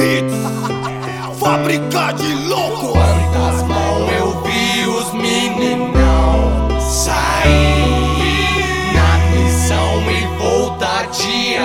Beats, fábrica de loucos. Quantas mãos eu vi os meninão sair na missão e voltar de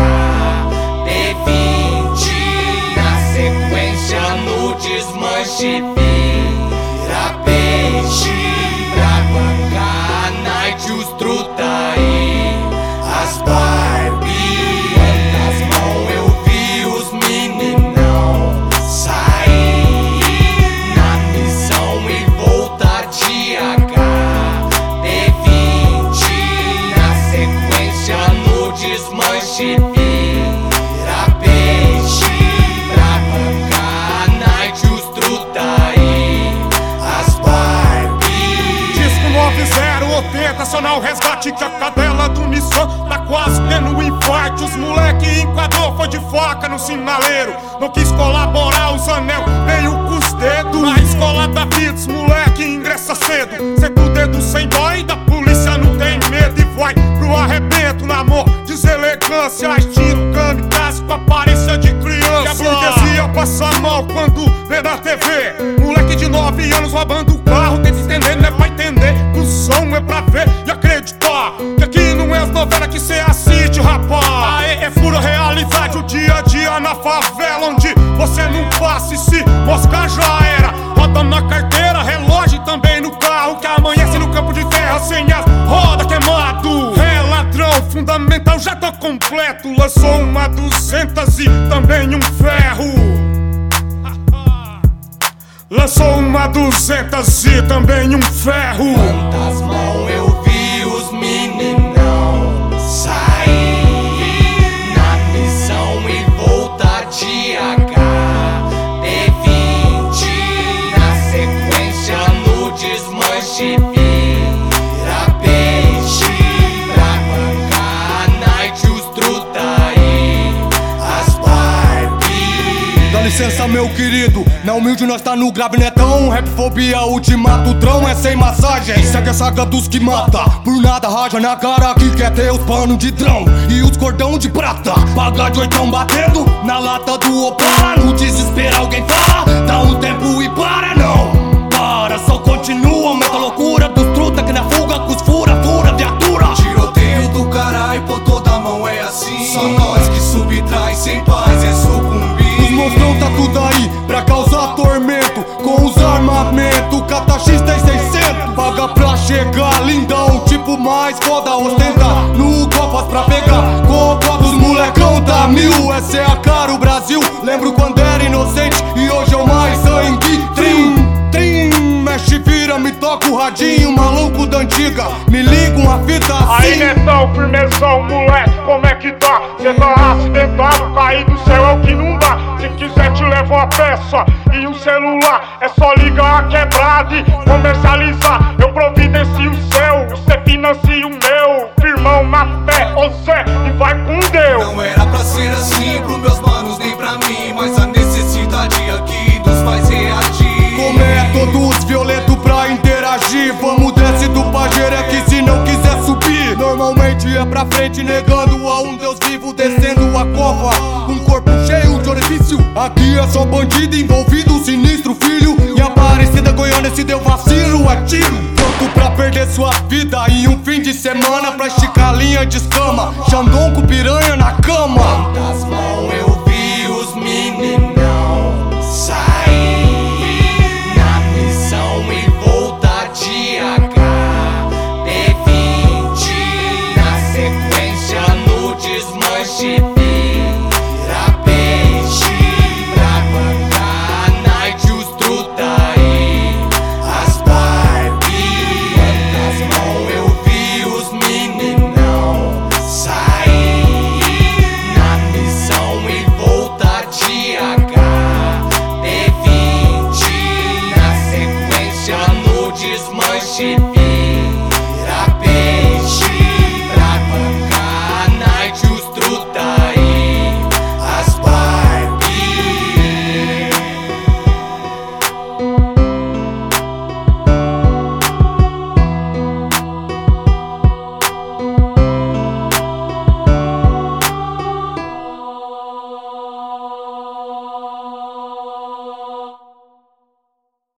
P20 na sequência no desmanche. Vira peixe pra bancar a night, os truta aí, as Barbie. Quantas mãos eu vi os meninão sair na missão e voltar de P20 na sequência no desmanche. Vira peixe pra bancar a night, os truta aí, as Barbie. Disco 9080, acionar o resgate que a cadela do Nissan tá quase tendo um infarte. Os moleque enquadrou, foi de faca no sinaleiro. Não quis colaborar, os anel veio com os dedos. Na escola da vida, os moleque ingressa cedo. Senta o dedo sem dó e da polícia não tem medo. E vai pro arrebento, na amor, deselegância. Estilo kamikaze com aparência de criança. E a burguesia passa mal quando vê na TV. Moleque de 9 anos roubando o carro. Tenta entender, não é pra entender. O som é pra ver e acreditar. Que aqui não é as novelas que cê assiste, rapaz. Aê, é pura realidade, o dia a dia na favela, onde você não passa e se moscar já era. Roda na carteira, relógio e também no carro, que amanhece no campo de terra sem as rodas queimado. É ladrão, fundamental, já tô completo. Lançou uma 200 e também um ferro. Lançou uma 200 e também um ferro. Quantas mãos eu vi os meninão sair na missão e voltar de P20 na sequência no desmanche. Vira peixe pra bancar a night, os truta aí, as Barbie. Dá licença, meu querido, na humilde nós tá no grave netão. Rapfobia, ultimato, trão é sem massagem. Segue a saga dos que mata, por nada raja na cara que quer ter os panos de drão e os cordão de prata. Paga de oitão batendo na lata do Opala. No desespero alguém fala, dá um tempo e para. Não, para, só continua. Aumenta a loucura dos truta que na fuga com os fura viatura. Tiroteio do caralho, pô, toda mão é assim. Só nós que subtrai sem paz é sucumbir. Os monstrão tá tudo aí pra causar tormento com os armamentos. Cata X tem 600, paga pra chegar lindão. Tipo mais foda, ostentar no copas pra pegar copa dos molecão da mil. Essa é a cara, o Brasil. Lembro quando era inocente e hoje é o mais sangue. Trim, mexe, vira, me toca o radinho. Maluco da antiga, me liga uma fita assim. Aí Netão, firmezão, moleque, como é que tá? Cê tá acidentado, cair do céu é o que não dá. Se quiser te levo uma peça e um celular, é só ligar a quebrada e comercializar. Eu providencio o céu, cê financia o meu. Firmão na fé, ô Zé, e vai com Deus. Não era pra ser assim pros meus manos nem pra mim, mas a necessidade aqui nos faz reagir. Como é todos violentos pra interagir. Vamos desce do pajeiro aqui se não quiser subir. Normalmente é pra frente negando a um Deus vivo, descendo a cova, um corpo cheio de orifício. Aqui é só bandido envolvido, sinistro filho. E a Aparecida Goiânia se deu vacilo, é tiro. Pronto pra perder sua vida em um fim de semana, pra esticar linha de escama, Xandão com piranha na cama. Quantas mãos eu vi os meninão sair na missão e voltar de P20 na sequência no desmanche. Vira peixe pra bancar a night, os truta aí, as Barbie. Quantas mãos eu vi os meninão sair na missão e voltar de P20 na sequência no desmanche.